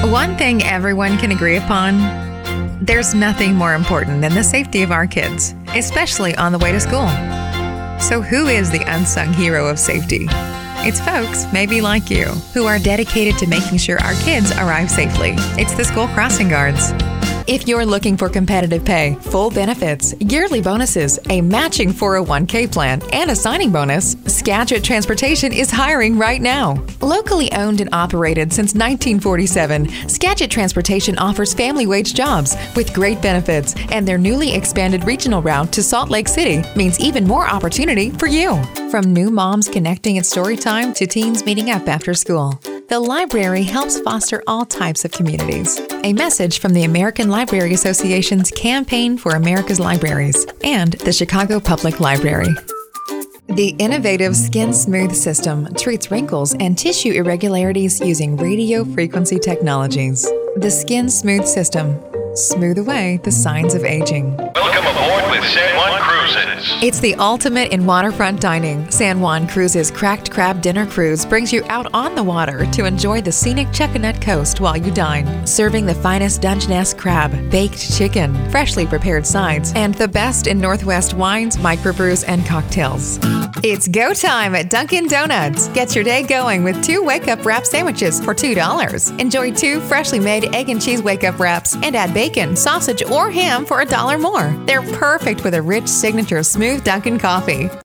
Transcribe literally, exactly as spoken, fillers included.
One thing everyone can agree upon, there's nothing more important than the safety of our kids, especially on the way to school. So who is the unsung hero of safety? It's folks, maybe like you, who are dedicated to making sure our kids arrive safely. It's the School Crossing Guards. If you're looking for competitive pay, full benefits, yearly bonuses, a matching four oh one k plan, and a signing bonus, Skagit Transportation is hiring right now. Locally owned and operated since nineteen forty-seven, Skagit Transportation offers family wage jobs with great benefits, and their newly expanded regional route to Salt Lake City means even more opportunity for you. From new moms connecting at story time to teens meeting up after school, the library helps foster all types of communities. A message from the American Library Association's Campaign for America's Libraries and the Chicago Public Library. The innovative Skin Smooth system treats wrinkles and tissue irregularities using radio frequency technologies. The Skin Smooth system. Smooth away the signs of aging. Welcome aboard with San Juan Cruises. It's the ultimate in waterfront dining. San Juan Cruises Cracked Crab Dinner Cruise brings you out on the water to enjoy the scenic Chuckanut Coast while you dine, serving the finest Dungeness crab, baked chicken, freshly prepared sides, and the best in Northwest wines, microbrews, and cocktails. It's go time at Dunkin' Donuts. Get your day going with two wake-up wrap sandwiches for two dollars. Enjoy two freshly made egg and cheese wake-up wraps and add bacon, sausage, or ham for a dollar more. They're perfect with a rich signature smooth Dunkin' coffee.